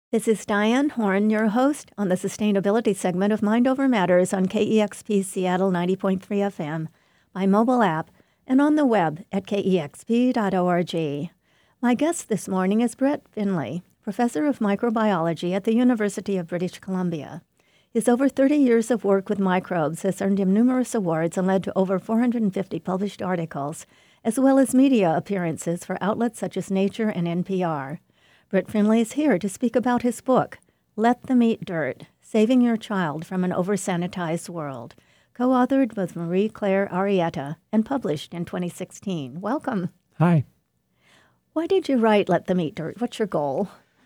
This is Diane Horn, your host on the sustainability segment of Mind Over Matters on KEXP Seattle 90.3 FM, by mobile app, and on the web at kexp.org. My guest this morning is Brett Finlay, professor of microbiology at the University of British Columbia. His over 30 years of work with microbes has earned him numerous awards and led to over 450 published articles, as well as media appearances for outlets such as Nature and NPR. Brett Finlay is here to speak about his book, Let Them Eat Dirt, Saving Your Child from an Over-Sanitized World, co-authored with Marie-Claire Arrieta and published in 2016. Welcome. Hi. Why did you write Let Them Eat Dirt? What's your goal?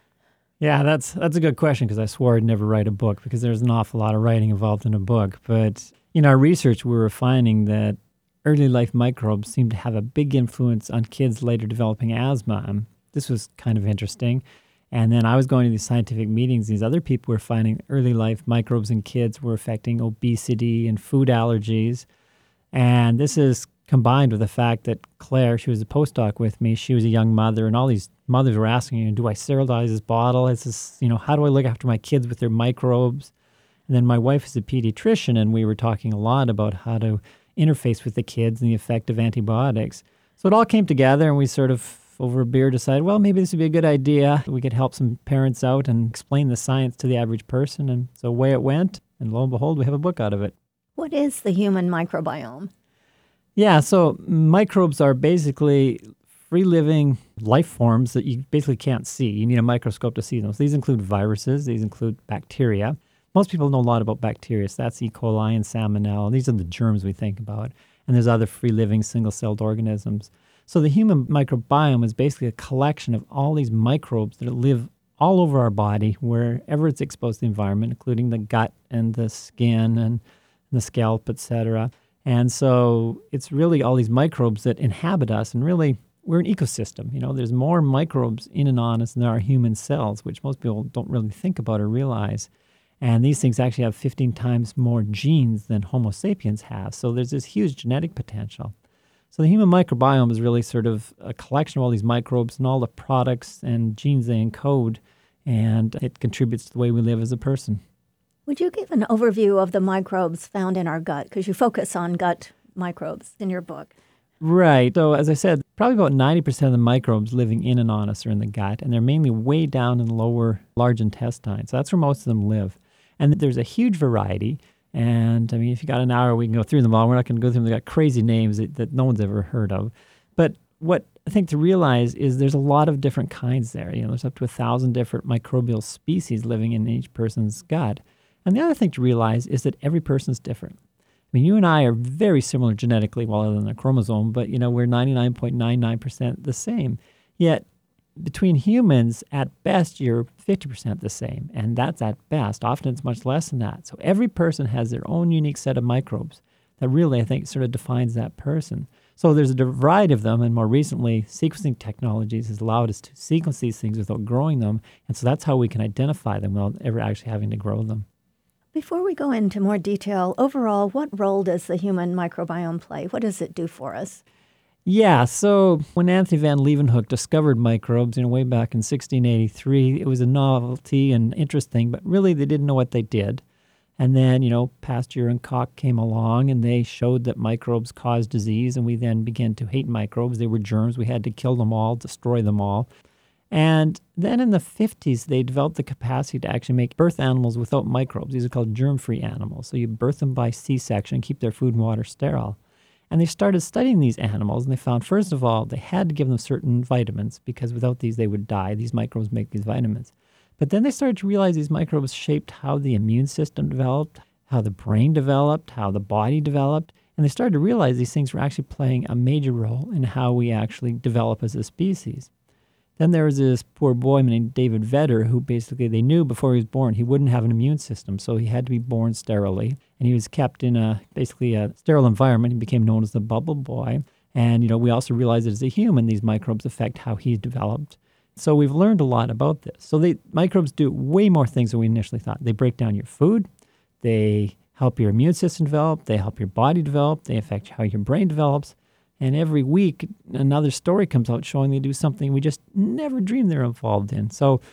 Yeah, that's a good question because I swore I'd never write a book because there's an awful lot of writing involved in a book. But in our research, we were finding that early life microbes seem to have a big influence on kids later developing asthma. This was kind of interesting. And then I was going to these scientific meetings. These other people were finding early life microbes in kids were affecting obesity and food allergies. And this is combined with the fact that Claire, she was a postdoc with me, she was a young mother, and all these mothers were asking, do I sterilize this bottle? Is this, how do I look after my kids with their microbes? And then my wife is a pediatrician, and we were talking a lot about how to interface with the kids and the effect of antibiotics. So it all came together, and we sort of over a beer decided, well, maybe this would be a good idea. We could help some parents out and explain the science to the average person. And so away it went. And lo and behold, we have a book out of it. What is the human microbiome? Yeah, so microbes are basically free-living life forms that you basically can't see. You need a microscope to see them. So these include viruses. These include bacteria. Most people know a lot about bacteria. So that's E. coli and Salmonella. These are the germs we think about. And there's other free-living single-celled organisms. So the human microbiome is basically a collection of all these microbes that live all over our body, wherever it's exposed to the environment, including the gut and the skin and the scalp, etc. And so it's really all these microbes that inhabit us, and really we're an ecosystem. There's more microbes in and on us than there are human cells, which most people don't really think about or realize. And these things actually have 15 times more genes than Homo sapiens have. So there's this huge genetic potential. So the human microbiome is really sort of a collection of all these microbes and all the products and genes they encode, and it contributes to the way we live as a person. Would you give an overview of the microbes found in our gut? Because you focus on gut microbes in your book. Right. So as I said, probably about 90% of the microbes living in and on us are in the gut, and they're mainly way down in the lower large intestine. So that's where most of them live. And there's a huge variety. And, if you got an hour, we can go through them all. We're not going to go through them. They've got crazy names that no one's ever heard of. But what I think to realize is there's a lot of different kinds there. There's up to 1,000 different microbial species living in each person's gut. And the other thing to realize is that every person's different. You and I are very similar genetically, well, other than a chromosome, but, we're 99.99% the same. Yet, between humans, at best, you're 50% the same, and that's at best. Often it's much less than that. So every person has their own unique set of microbes that really, I think, sort of defines that person. So there's a variety of them, and more recently, sequencing technologies has allowed us to sequence these things without growing them, and so that's how we can identify them without ever actually having to grow them. Before we go into more detail, overall, what role does the human microbiome play? What does it do for us? Yeah, so when Anthony van Leeuwenhoek discovered microbes, way back in 1683, it was a novelty and interesting, but really they didn't know what they did. And then, Pasteur and Koch came along and they showed that microbes cause disease, and we then began to hate microbes. They were germs. We had to kill them all, destroy them all. And then in the 50s, they developed the capacity to actually make birth animals without microbes. These are called germ-free animals. So you birth them by C-section, keep their food and water sterile. And they started studying these animals, and they found, first of all, they had to give them certain vitamins because without these, they would die. These microbes make these vitamins. But then they started to realize these microbes shaped how the immune system developed, how the brain developed, how the body developed. And they started to realize these things were actually playing a major role in how we actually develop as a species. Then there was this poor boy named David Vedder who basically they knew before he was born he wouldn't have an immune system, so he had to be born sterilely. And he was kept in basically a sterile environment. He became known as the bubble boy. And, we also realized that as a human, these microbes affect how he developed. So we've learned a lot about this. So microbes do way more things than we initially thought. They break down your food. They help your immune system develop. They help your body develop. They affect how your brain develops. And every week, another story comes out showing they do something we just never dreamed they were involved in. So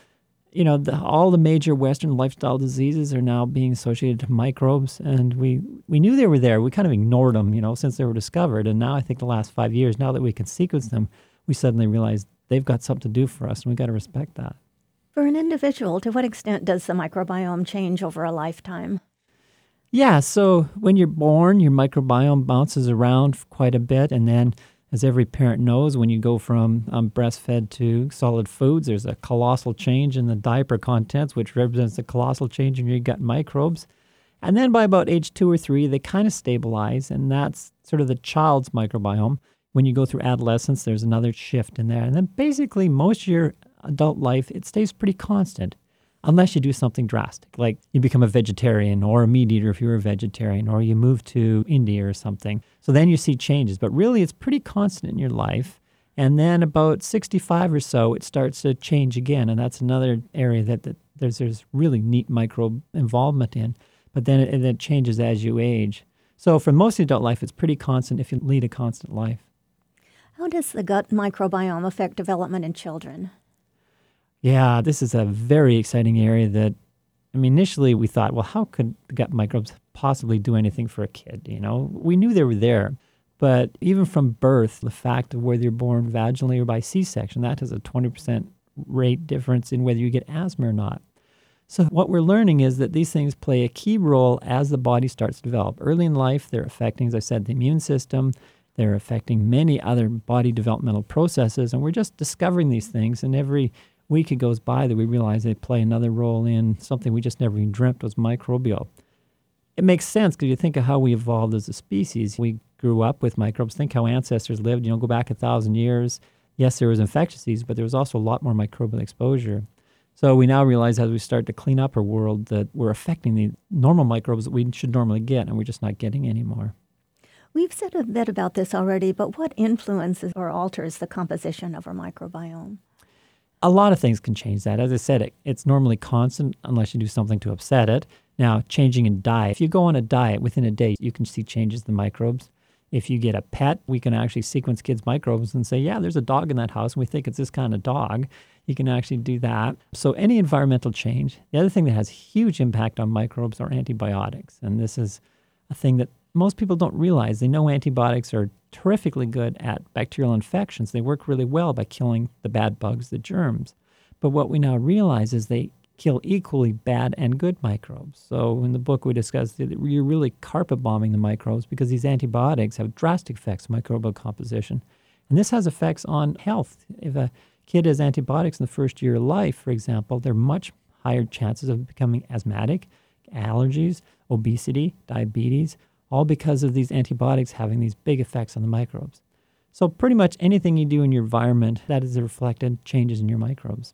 all the major Western lifestyle diseases are now being associated to microbes, and we knew they were there. We kind of ignored them, since they were discovered. And now I think the last 5 years, now that we can sequence them, we suddenly realize they've got something to do for us, and we got to respect that. For an individual, to what extent does the microbiome change over a lifetime? Yeah, so when you're born, your microbiome bounces around quite a bit, and then, as every parent knows, when you go from breastfed to solid foods, there's a colossal change in the diaper contents, which represents a colossal change in your gut microbes. And then by about age 2 or 3, they kind of stabilize, and that's sort of the child's microbiome. When you go through adolescence, there's another shift in there. And then basically most of your adult life, it stays pretty constant, unless you do something drastic, like you become a vegetarian or a meat eater if you're a vegetarian, or you move to India or something. So then you see changes, but really it's pretty constant in your life. And then about 65 or so, it starts to change again. And that's another area that there's really neat microbe involvement in. But then it changes as you age. So for most of adult life, it's pretty constant if you lead a constant life. How does the gut microbiome affect development in children? Yeah, this is a very exciting area that, initially we thought, well, how could the gut microbes possibly do anything for a kid? We knew they were there, but even from birth, the fact of whether you're born vaginally or by C-section, that has a 20% rate difference in whether you get asthma or not. So what we're learning is that these things play a key role as the body starts to develop. Early in life, they're affecting, as I said, the immune system. They're affecting many other body developmental processes, and we're just discovering these things, and every week it goes by that we realize they play another role in something we just never even dreamt was microbial. It makes sense because you think of how we evolved as a species. We grew up with microbes. Think how ancestors lived. Go back 1,000 years. Yes, there was infectious disease, but there was also a lot more microbial exposure. So we now realize as we start to clean up our world that we're affecting the normal microbes that we should normally get, and we're just not getting anymore. We've said a bit about this already, but what influences or alters the composition of our microbiome? A lot of things can change that. As I said, it's normally constant unless you do something to upset it. Now, changing in diet. If you go on a diet, within a day, you can see changes in the microbes. If you get a pet, we can actually sequence kids' microbes and say, yeah, there's a dog in that house, and we think it's this kind of dog. You can actually do that. So any environmental change. The other thing that has huge impact on microbes are antibiotics. And this is a thing that most people don't realize. They know antibiotics are terrifically good at bacterial infections. They work really well by killing the bad bugs, the germs. But what we now realize is they kill equally bad and good microbes. So in the book we discussed that you're really carpet bombing the microbes because these antibiotics have drastic effects on microbial composition. And this has effects on health. If a kid has antibiotics in the first year of life, for example, they're much higher chances of becoming asthmatic, allergies, obesity, diabetes, all because of these antibiotics having these big effects on the microbes. So pretty much anything you do in your environment, that is reflected changes in your microbes.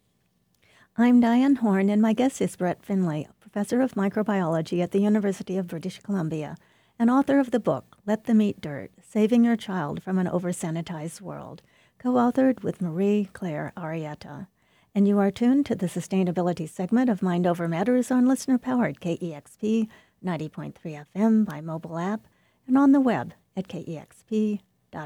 I'm Diane Horn, and my guest is Brett Finlay, professor of microbiology at the University of British Columbia, and author of the book, Let Them Eat Dirt, Saving Your Child from an Over-Sanitized World, co-authored with Marie-Claire Arrieta. And you are tuned to the sustainability segment of Mind Over Matters on listener-powered KEXP 90.3 FM by mobile app and on the web at kexp.org.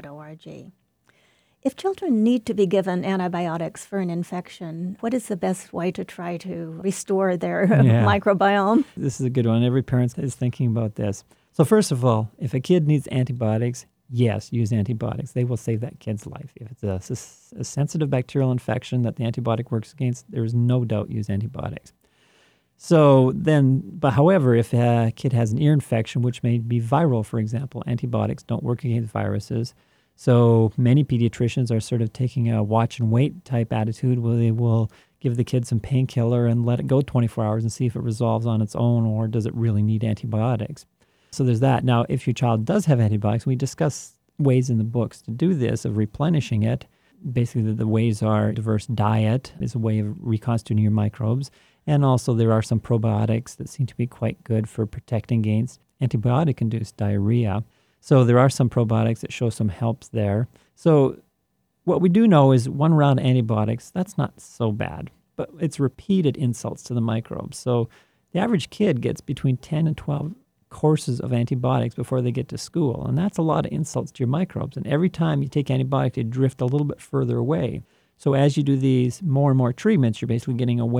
If children need to be given antibiotics for an infection, what is the best way to try to restore their microbiome? This is a good one. Every parent is thinking about this. So first of all, if a kid needs antibiotics, yes, use antibiotics. They will save that kid's life. If it's a sensitive bacterial infection that the antibiotic works against, there is no doubt use antibiotics. So then, but however, if a kid has an ear infection, which may be viral, for example, antibiotics don't work against viruses. So many pediatricians are sort of taking a watch and wait type attitude where they will give the kid some painkiller and let it go 24 hours and see if it resolves on its own or does it really need antibiotics. So there's that. Now, if your child does have antibiotics, we discuss ways in the books to do this, of replenishing it. Basically, the ways are diverse diet is a way of reconstituting your microbes. And also there are some probiotics that seem to be quite good for protecting against antibiotic-induced diarrhea. So there are some probiotics that show some helps there. So what we do know is one round of antibiotics, that's not so bad, but it's repeated insults to the microbes. So the average kid gets between 10 and 12 courses of antibiotics before they get to school. And that's a lot of insults to your microbes. And every time you take antibiotics, they drift a little bit further away. So as you do these more and more treatments, you're basically getting away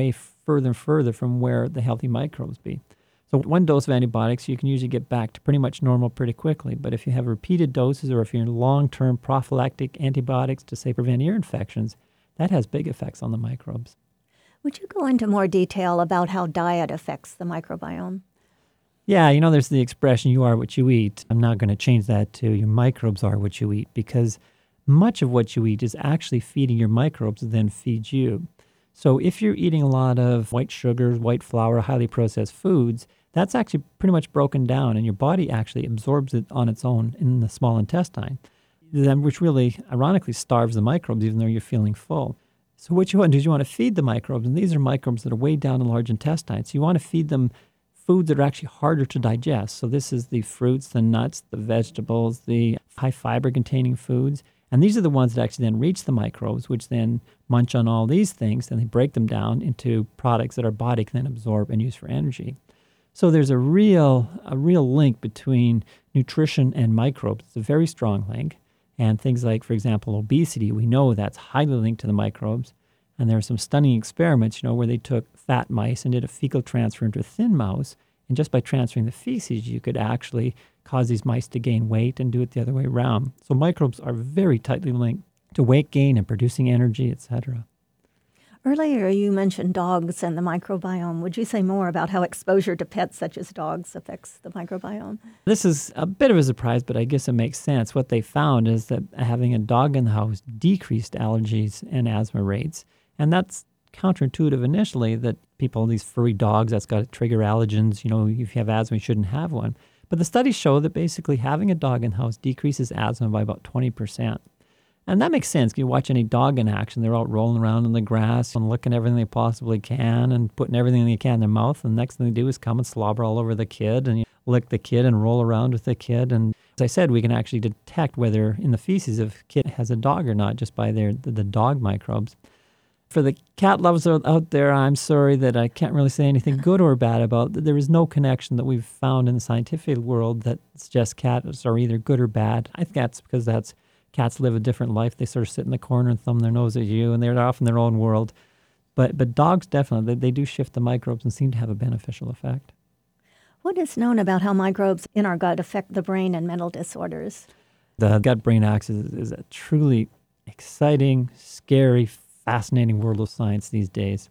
further and further from where the healthy microbes be. So one dose of antibiotics, you can usually get back to pretty much normal pretty quickly. But if you have repeated doses or if you're in long-term prophylactic antibiotics to, say, prevent ear infections, that has big effects on the microbes. Would you go into more detail about how diet affects the microbiome? Yeah, there's the expression, you are what you eat. I'm not going to change that to your microbes are what you eat, because much of what you eat is actually feeding your microbes that then feeds you. So if you're eating a lot of white sugars, white flour, highly processed foods, that's actually pretty much broken down, and your body actually absorbs it on its own in the small intestine, which really, ironically, starves the microbes even though you're feeling full. So what you want to do is you want to feed the microbes, and these are microbes that are way down in the large intestine. So you want to feed them foods that are actually harder to digest. So this is the fruits, the nuts, the vegetables, the high fiber containing foods. And these are the ones that actually then reach the microbes, which then munch on all these things, and they break them down into products that our body can then absorb and use for energy. So there's a real link between nutrition and microbes. It's a very strong link. And things like, for example, obesity, we know that's highly linked to the microbes. And there are some stunning experiments, where they took fat mice and did a fecal transfer into a thin mouse. And just by transferring the feces, you could actually cause these mice to gain weight and do it the other way around. So microbes are very tightly linked to weight gain and producing energy, etc. Earlier, you mentioned dogs and the microbiome. Would you say more about how exposure to pets such as dogs affects the microbiome? This is a bit of a surprise, but I guess it makes sense. What they found is that having a dog in the house decreased allergies and asthma rates. And that's counterintuitive initially, that people, these furry dogs, that's got to trigger allergens. If you have asthma, you shouldn't have one. But the studies show that basically having a dog in the house decreases asthma by about 20%. And that makes sense. You watch any dog in action, they're out rolling around in the grass and licking everything they possibly can and putting everything they can in their mouth. And the next thing they do is come and slobber all over the kid, and you lick the kid and roll around with the kid. And as I said, we can actually detect whether in the feces if a kid has a dog or not just by the dog microbes. For the cat lovers out there, I'm sorry that I can't really say anything good or bad about. There is no connection that we've found in the scientific world that suggests cats are either good or bad. I think that's because cats live a different life. They sort of sit in the corner and thumb their nose at you, and they're off in their own world. But dogs definitely, they do shift the microbes and seem to have a beneficial effect. What is known about how microbes in our gut affect the brain and mental disorders? The gut-brain axis is a truly exciting, scary, fascinating world of science these days.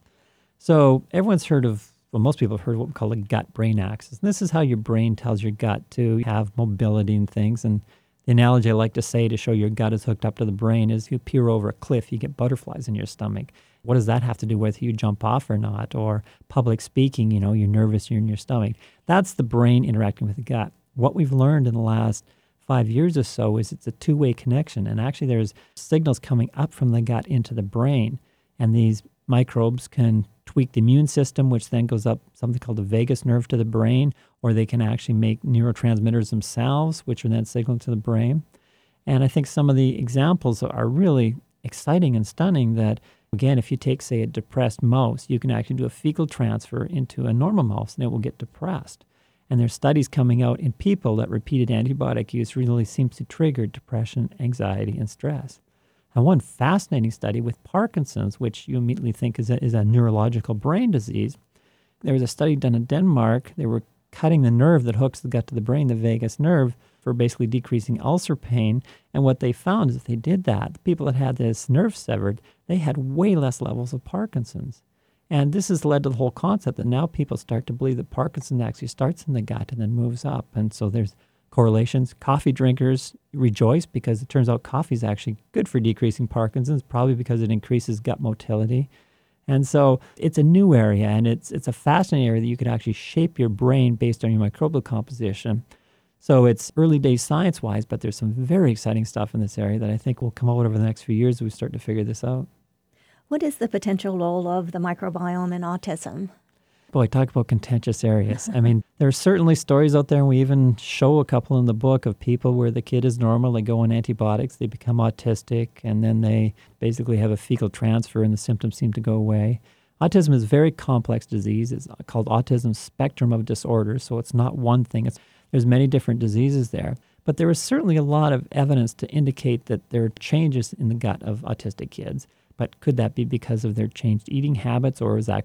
So everyone's heard of, most people have heard of what we call a gut-brain axis. And this is how your brain tells your gut to have mobility and things. And the analogy I like to say to show your gut is hooked up to the brain is you peer over a cliff, you get butterflies in your stomach. What does that have to do with you jump off or not? Or public speaking, you're nervous, you're in your stomach. That's the brain interacting with the gut. What we've learned in the last 5 years or so is it's a two-way connection. And actually there's signals coming up from the gut into the brain. And these microbes can tweak the immune system, which then goes up something called the vagus nerve to the brain, or they can actually make neurotransmitters themselves, which are then signaled to the brain. And I think some of the examples are really exciting and stunning that, again, if you take, say, a depressed mouse, you can actually do a fecal transfer into a normal mouse and it will get depressed. And there's studies coming out in people that repeated antibiotic use really seems to trigger depression, anxiety, and stress. And one fascinating study with Parkinson's, which you immediately think is a neurological brain disease, there was a study done in Denmark. They were cutting the nerve that hooks the gut to the brain, the vagus nerve, for basically decreasing ulcer pain. And what they found is if they did that, the people that had this nerve severed, they had way less levels of Parkinson's. And this has led to the whole concept that now people start to believe that Parkinson's actually starts in the gut and then moves up. And so there's correlations. Coffee drinkers rejoice because it turns out coffee is actually good for decreasing Parkinson's, probably because it increases gut motility. And so it's a new area, and it's a fascinating area that you could actually shape your brain based on your microbial composition. So it's early days science-wise, but there's some very exciting stuff in this area that I think will come out over the next few years as we start to figure this out. What is the potential role of the microbiome in autism? Boy, talk about contentious areas. I mean, there are certainly stories out there, and we even show a couple in the book of people where the kid is normal, they go on antibiotics, they become autistic, and then they basically have a fecal transfer and the symptoms seem to go away. Autism is a very complex disease. It's called autism spectrum of disorders, so it's not one thing. There's many different diseases there. But there is certainly a lot of evidence to indicate that there are changes in the gut of autistic kids. But could that be because of their changed eating habits, or is actually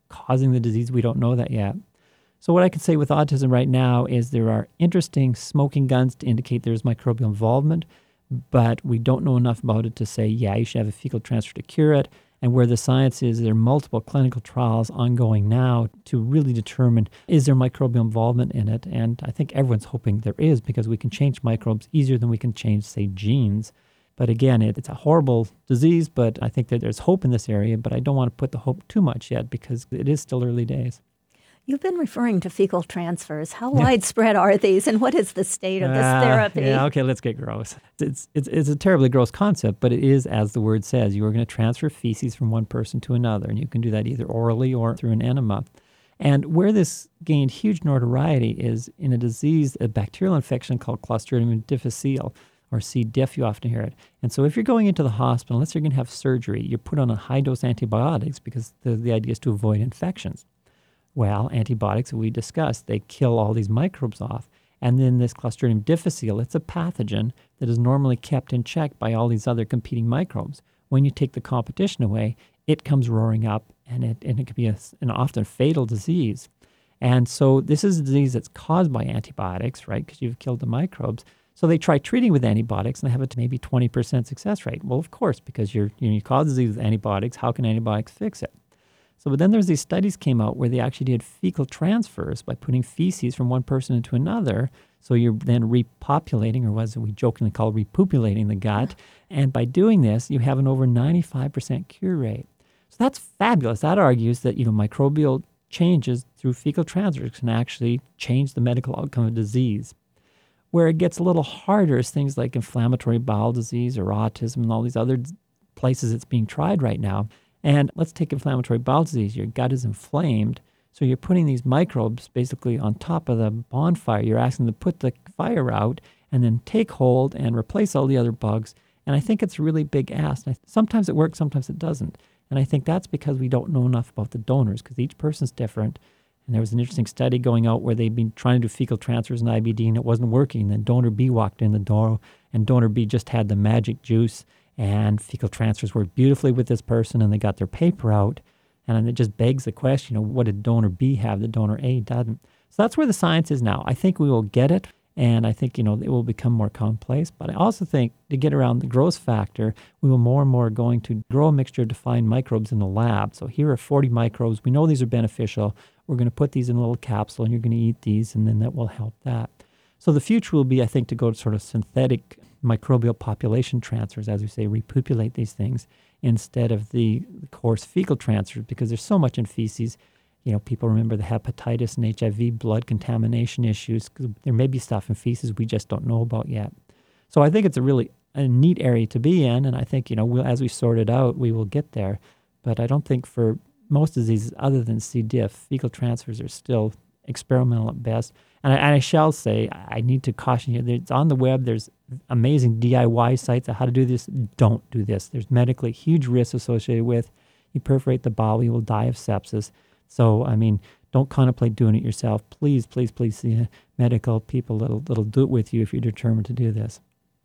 causing the disease? We don't know that yet. So what I can say with autism right now is there are interesting smoking guns to indicate there's microbial involvement, but we don't know enough about it to say, yeah, you should have a fecal transfer to cure it. And where the science is, there are multiple clinical trials ongoing now to really determine, is there microbial involvement in it? And I think everyone's hoping there is, because we can change microbes easier than we can change, say, genes. But again, it's a horrible disease, but I think that there's hope in this area, but I don't want to put the hope too much yet because it is still early days. You've been referring to fecal transfers. How widespread are these, and what is the state of this therapy? Yeah, okay, let's get gross. It's a terribly gross concept, but it is, as the word says, you are going to transfer feces from one person to another, and you can do that either orally or through an enema. And where this gained huge notoriety is in a disease, a bacterial infection called Clostridium difficile, or C. diff, you often hear it. And so if you're going into the hospital, unless you're going to have surgery, you're put on a high-dose antibiotics because the idea is to avoid infections. Well, antibiotics, we discussed, they kill all these microbes off. And then this Clostridium difficile, it's a pathogen that is normally kept in check by all these other competing microbes. When you take the competition away, it comes roaring up, and it can be an often fatal disease. And so this is a disease that's caused by antibiotics, right, because you've killed the microbes. So they try treating with antibiotics and they have it to maybe 20% success rate. Well, of course, because you cause disease with antibiotics, how can antibiotics fix it? But then there's these studies came out where they actually did fecal transfers by putting feces from one person into another. So you're then repopulating, or what we jokingly call repopulating the gut. And by doing this, you have an over 95% cure rate. So that's fabulous. That argues that, microbial changes through fecal transfers can actually change the medical outcome of disease. Where it gets a little harder is things like inflammatory bowel disease or autism and all these other places it's being tried right now. And let's take inflammatory bowel disease. Your gut is inflamed, so you're putting these microbes basically on top of the bonfire. You're asking them to put the fire out and then take hold and replace all the other bugs. And I think it's a really big ask. Sometimes it works, sometimes it doesn't. And I think that's because we don't know enough about the donors, because each person's different. And there was an interesting study going out where they'd been trying to do fecal transfers in IBD, and it wasn't working. Then donor B walked in the door, and donor B just had the magic juice. And fecal transfers worked beautifully with this person, and they got their paper out. And it just begs the question, what did donor B have that donor A doesn't? So that's where the science is now. I think we will get it, and I think, it will become more commonplace. But I also think to get around the growth factor, we will more and more going to grow a mixture of defined microbes in the lab. So here are 40 microbes. We know these are beneficial. We're going to put these in a little capsule, and you're going to eat these, and then that will help that. So the future will be, I think, to go to sort of synthetic microbial population transfers, as we say, repopulate these things instead of the coarse fecal transfers, because there's so much in feces. People remember the hepatitis and HIV blood contamination issues. There may be stuff in feces we just don't know about yet. So I think it's a neat area to be in, and I think, as we sort it out, we will get there. But I don't think for most diseases other than C. diff, fecal transfers are still experimental at best. And I shall say, I need to caution you, it's on the web, there's amazing DIY sites on how to do this. Don't do this. There's medically huge risks associated with. You perforate the bowel, you will die of sepsis. So, don't contemplate doing it yourself. Please, please, please see medical people that'll do it with you if you're determined to do this.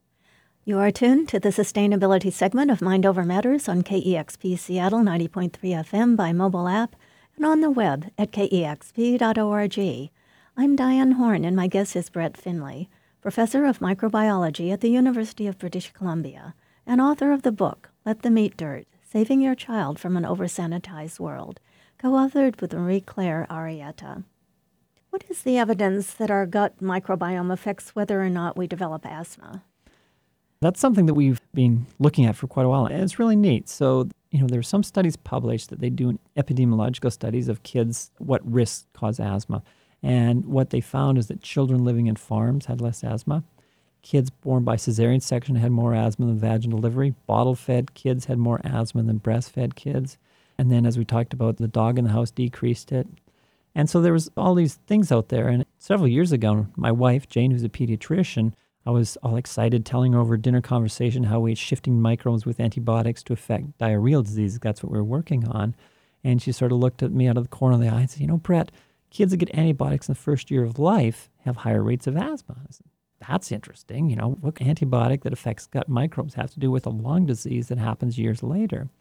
You are tuned to the sustainability segment of Mind Over Matters on KEXP Seattle 90.3 FM by mobile app and on the web at kexp.org. I'm Diane Horn, and my guest is Brett Finlay, professor of microbiology at the University of British Columbia and author of the book, Let Them Eat Dirt, Saving Your Child from an Oversanitized World, co-authored with Marie-Claire Arrieta. What is the evidence that our gut microbiome affects whether or not we develop asthma? That's something that we've been looking at for quite a while, and it's really neat. So, there are some studies published that they do epidemiological studies of kids, what risks cause asthma. And what they found is that children living in farms had less asthma. Kids born by cesarean section had more asthma than vaginal delivery. Bottle-fed kids had more asthma than breastfed kids. And then, as we talked about, the dog in the house decreased it. And so there was all these things out there. And several years ago, my wife, Jane, who's a pediatrician, I was all excited telling her over dinner conversation how we had shifting microbes with antibiotics to affect diarrheal disease. That's what we were working on. And she sort of looked at me out of the corner of the eye and said, Brett, kids that get antibiotics in the first year of life have higher rates of asthma. I said, that's interesting. What antibiotic that affects gut microbes has to do with a lung disease that happens years later?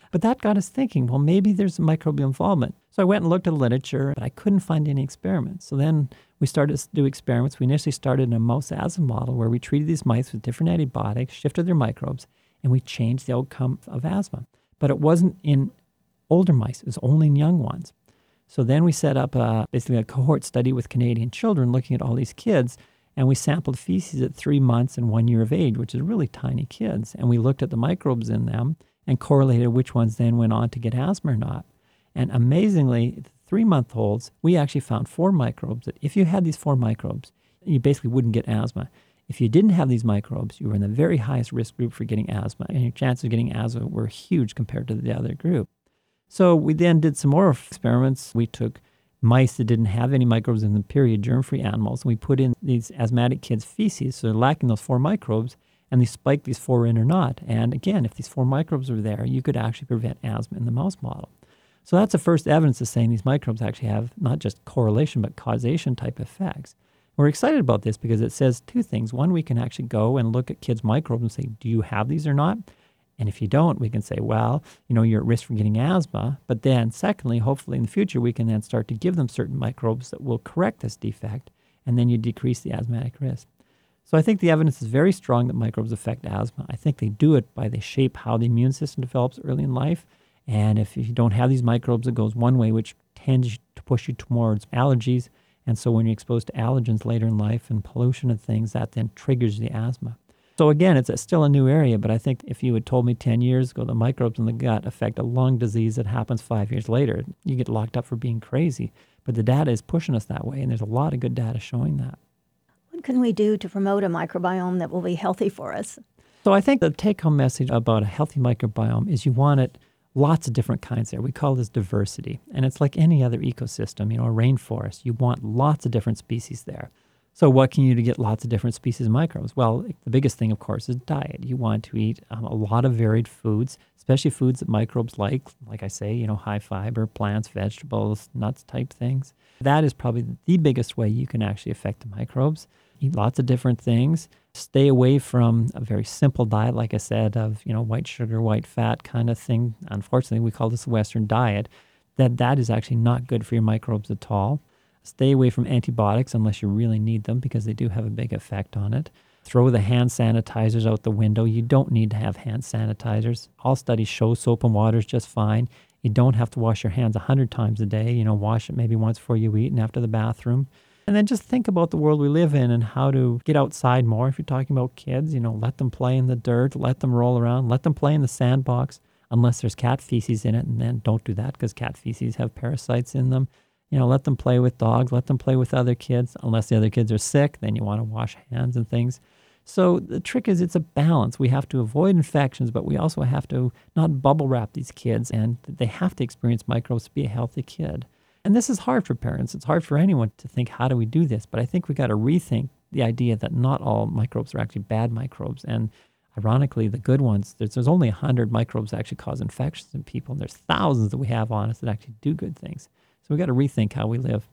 But that got us thinking, well, maybe there's microbial involvement. So I went and looked at the literature, but I couldn't find any experiments. So then we started to do experiments. We initially started in a mouse asthma model where we treated these mice with different antibiotics, shifted their microbes, and we changed the outcome of asthma. But it wasn't in older mice. It was only in young ones. So then we set up basically a cohort study with Canadian children looking at all these kids, and we sampled feces at 3 months and 1 year of age, which is really tiny kids. And we looked at the microbes in them and correlated which ones then went on to get asthma or not. And amazingly, the 3-month-olds, we actually found 4 microbes that if you had these 4 microbes, you basically wouldn't get asthma. If you didn't have these microbes, you were in the very highest risk group for getting asthma, and your chances of getting asthma were huge compared to the other group. So we then did some more experiments. We took mice that didn't have any microbes in the period, germ-free animals, and we put in these asthmatic kids' feces, so they're lacking those 4 microbes, and they spiked these 4 in or not. And again, if these 4 microbes were there, you could actually prevent asthma in the mouse model. So that's the first evidence of saying these microbes actually have not just correlation, but causation type effects. We're excited about this because it says 2 things. One, we can actually go and look at kids' microbes and say, do you have these or not? And if you don't, we can say, well, you're at risk for getting asthma. But then secondly, hopefully in the future, we can then start to give them certain microbes that will correct this defect, and then you decrease the asthmatic risk. So I think the evidence is very strong that microbes affect asthma. I think they do it by they shape how the immune system develops early in life. And if you don't have these microbes, it goes one way, which tends to push you towards allergies. And so when you're exposed to allergens later in life and pollution and things, that then triggers the asthma. So again, it's still a new area, but I think if you had told me 10 years ago the microbes in the gut affect a lung disease that happens 5 years later, you get locked up for being crazy. But the data is pushing us that way, and there's a lot of good data showing that. What can we do to promote a microbiome that will be healthy for us? So I think the take-home message about a healthy microbiome is you want it lots of different kinds there. We call this diversity. And it's like any other ecosystem, a rainforest. You want lots of different species there. So what can you do to get lots of different species of microbes? Well, the biggest thing, of course, is diet. You want to eat a lot of varied foods, especially foods that microbes like I say, high fiber, plants, vegetables, nuts type things. That is probably the biggest way you can actually affect the microbes. Eat lots of different things. Stay away from a very simple diet, like I said, of white sugar, white fat kind of thing. Unfortunately, we call this a Western diet. That is actually not good for your microbes at all. Stay away from antibiotics unless you really need them because they do have a big effect on it. Throw the hand sanitizers out the window. You don't need to have hand sanitizers. All studies show soap and water is just fine. You don't have to wash your hands 100 times a day. Wash it maybe once before you eat and after the bathroom. And then just think about the world we live in and how to get outside more. If you're talking about kids, let them play in the dirt, let them roll around, let them play in the sandbox unless there's cat feces in it. And then don't do that because cat feces have parasites in them. Let them play with dogs, let them play with other kids. Unless the other kids are sick, then you want to wash hands and things. So the trick is it's a balance. We have to avoid infections, but we also have to not bubble wrap these kids, and they have to experience microbes to be a healthy kid. And this is hard for parents. It's hard for anyone to think, how do we do this? But I think we got to rethink the idea that not all microbes are actually bad microbes. And ironically, the good ones, there's only 100 microbes that actually cause infections in people. And there's thousands that we have on us that actually do good things. So we got to rethink how we live.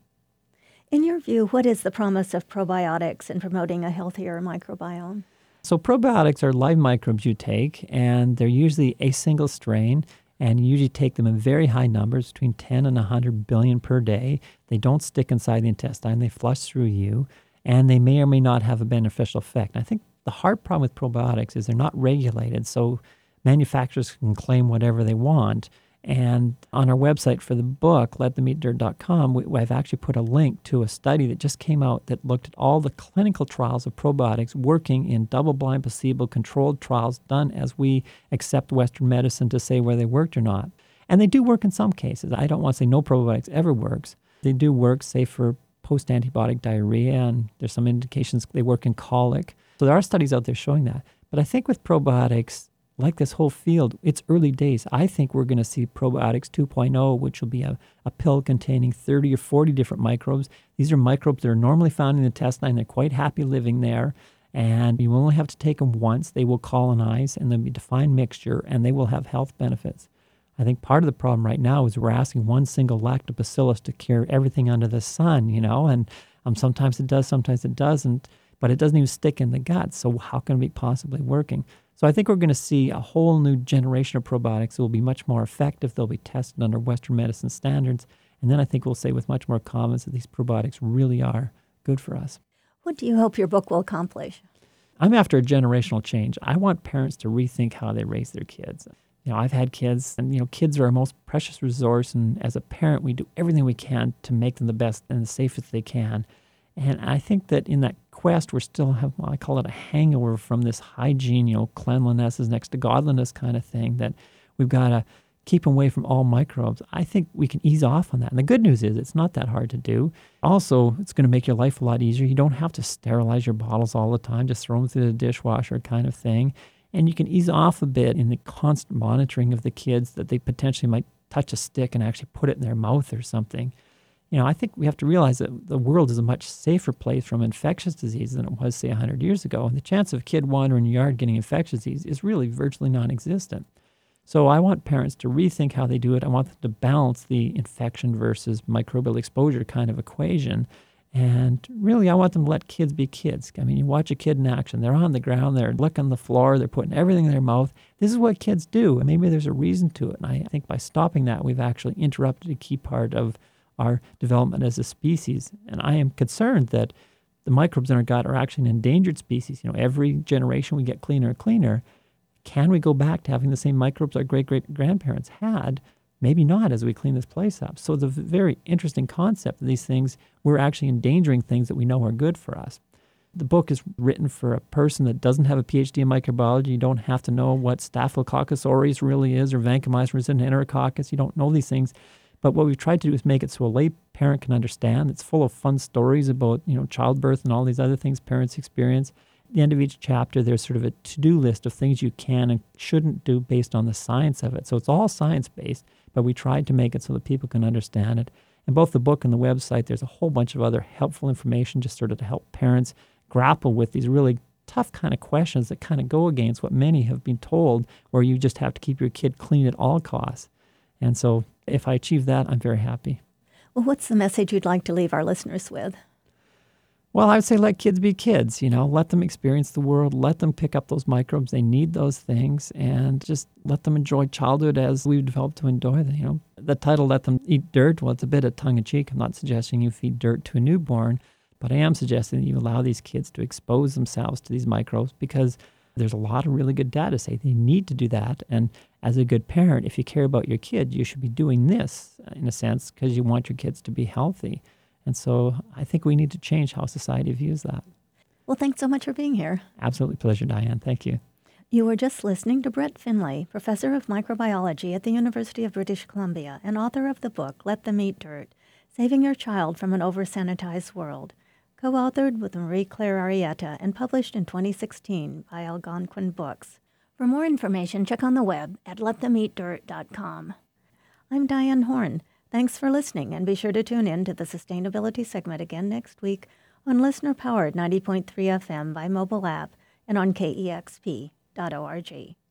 In your view, what is the promise of probiotics in promoting a healthier microbiome? So probiotics are live microbes you take, and they're usually a single strain, and you usually take them in very high numbers, between 10 and 100 billion per day. They don't stick inside the intestine. They flush through you, and they may or may not have a beneficial effect. And I think the hard problem with probiotics is they're not regulated, so manufacturers can claim whatever they want. And on our website for the book, letthemeatdirt.com, I've actually put a link to a study that just came out that looked at all the clinical trials of probiotics working in double-blind, placebo-controlled trials done as we accept Western medicine to say whether they worked or not. And they do work in some cases. I don't want to say no probiotics ever works. They do work, say, for post-antibiotic diarrhea, and there's some indications they work in colic. So there are studies out there showing that. But I think with probiotics, like this whole field, it's early days. I think we're going to see probiotics 2.0, which will be a pill containing 30 or 40 different microbes. These are microbes that are normally found in the intestine. They're quite happy living there. And you only have to take them once. They will colonize, and they'll be a defined mixture, and they will have health benefits. I think part of the problem right now is we're asking one single lactobacillus to cure everything under the sun, and sometimes it does, sometimes it doesn't, but it doesn't even stick in the gut. So how can it be possibly working? So I think we're going to see a whole new generation of probiotics that will be much more effective. They'll be tested under Western medicine standards. And then I think we'll say with much more confidence that these probiotics really are good for us. What do you hope your book will accomplish? I'm after a generational change. I want parents to rethink how they raise their kids. I've had kids, and, kids are our most precious resource. And as a parent, we do everything we can to make them the best and the safest they can. And I think that in that quest, we're still I call it a hangover from this hygiene, cleanliness is next to godliness kind of thing, that we've got to keep them away from all microbes. I think we can ease off on that. And the good news is it's not that hard to do. Also, it's going to make your life a lot easier. You don't have to sterilize your bottles all the time, just throw them through the dishwasher kind of thing. And you can ease off a bit in the constant monitoring of the kids that they potentially might touch a stick and actually put it in their mouth or something. I think we have to realize that the world is a much safer place from infectious disease than it was, say, 100 years ago. And the chance of a kid wandering in your yard getting infectious disease is really virtually non-existent. So I want parents to rethink how they do it. I want them to balance the infection versus microbial exposure kind of equation. And really, I want them to let kids be kids. I mean, you watch a kid in action. They're on the ground. They're licking the floor. They're putting everything in their mouth. This is what kids do. And maybe there's a reason to it. And I think by stopping that, we've actually interrupted a key part of our development as a species. And I am concerned that the microbes in our gut are actually an endangered species. Every generation we get cleaner and cleaner. Can we go back to having the same microbes our great-great-grandparents had? Maybe not as we clean this place up. So it's a very interesting concept of these things. We're actually endangering things that we know are good for us. The book is written for a person that doesn't have a PhD in microbiology. You don't have to know what Staphylococcus aureus really is or vancomycin resistant enterococcus. You don't know these things. But what we've tried to do is make it so a lay parent can understand. It's full of fun stories about, childbirth and all these other things parents experience. At the end of each chapter, there's sort of a to-do list of things you can and shouldn't do based on the science of it. So it's all science-based, but we tried to make it so that people can understand it. In both the book and the website, there's a whole bunch of other helpful information just sort of to help parents grapple with these really tough kind of questions that kind of go against what many have been told, where you just have to keep your kid clean at all costs. And so if I achieve that, I'm very happy. Well, what's the message you'd like to leave our listeners with? Well, I would say let kids be kids, let them experience the world, let them pick up those microbes. They need those things, and just let them enjoy childhood as we've developed to enjoy them. The title, Let Them Eat Dirt, well, it's a bit of tongue-in-cheek. I'm not suggesting you feed dirt to a newborn, but I am suggesting that you allow these kids to expose themselves to these microbes, because there's a lot of really good data say they need to do that. And as a good parent, if you care about your kid, you should be doing this, in a sense, because you want your kids to be healthy. And so I think we need to change how society views that. Well, thanks so much for being here. Absolutely pleasure, Diane. Thank you. You were just listening to Brett Finlay, professor of microbiology at the University of British Columbia and author of the book, Let Them Eat Dirt, Saving Your Child from an Over-Sanitized World, co-authored with Marie-Claire Arrieta and published in 2016 by Algonquin Books. For more information, check on the web at letthemeatdirt.com. I'm Diane Horn. Thanks for listening, and be sure to tune in to the Sustainability segment again next week on listener-powered 90.3 FM by mobile app and on kexp.org.